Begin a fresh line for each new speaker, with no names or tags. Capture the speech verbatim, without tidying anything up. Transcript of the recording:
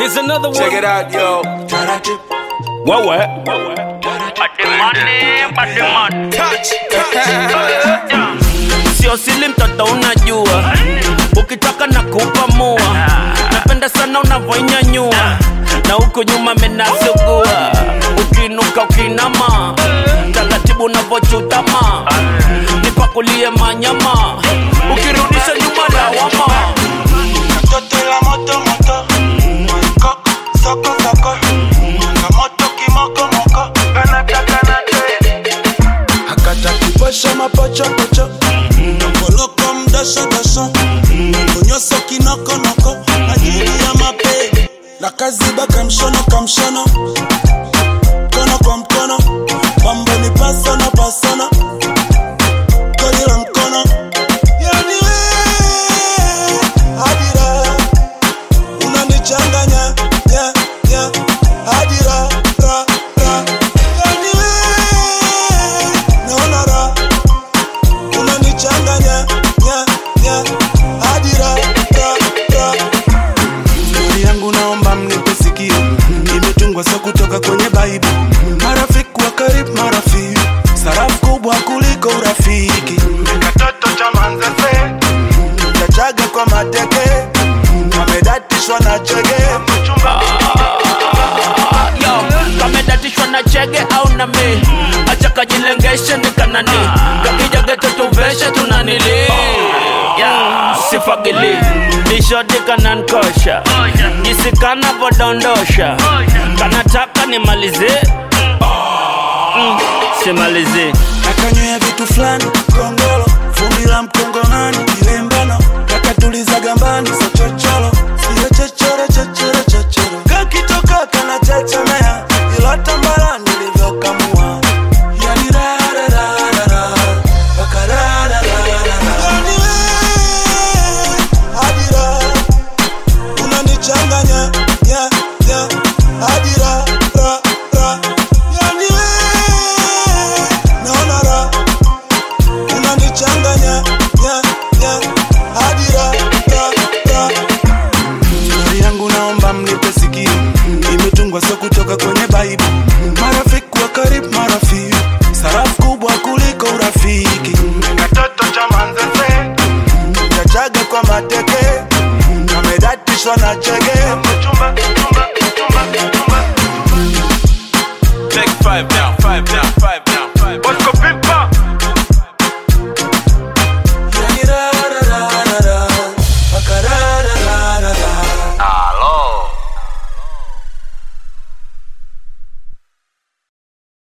Here's another one.
Check it out, yo.
What what?
Touch.
Sio sili mtoto unajua, ukitaka na kupamua. Napenda sana unavyoinyanyua, na huko nyuma menasugua. Ukinuka ukinama, taratibu unavyochutama. Nipakulie manyama, ukirudisha nyuma lawama.
Toto la moto moto, koko soko soko, kamoto kimoko moko, kanata kanata. Hakata kipasha mapacha pacha, koloko mdasha dasha, konyoso kinoko noko, ajili ya mape. La kaziba kamshono kamshono, kono kwa mkono, mambo ni pasana pasana, kodi la mkono. Yani we, adira, unanichanganya, yeah, yeah, adira, ra, ra. Yani we, naona ra, unanichanganya, yeah, yeah, adira, ra, ra. Story yangu naomba mnipe sikio, imetungwa sio kutoka kwenye Bible. Marafiki wa karibu marafiki, sarafu kubwa kuliko urafiki. Katoto cha manzese, chachaga kwa mateke, kamedatishwa na chege.
Yo, kamedatishwa na chege au na me. Acha kajilengeshe ni kanani, kakija geto tuveshe tunanili. Yeah, sifagili nishodi kanankosha, jisikana vodondosha. Kanataka nimalize, mm, simalize.
Nakanywea vitu flani, kongolo, fumbi la mkongo nani, ile mbano, kakatuliza gambani, so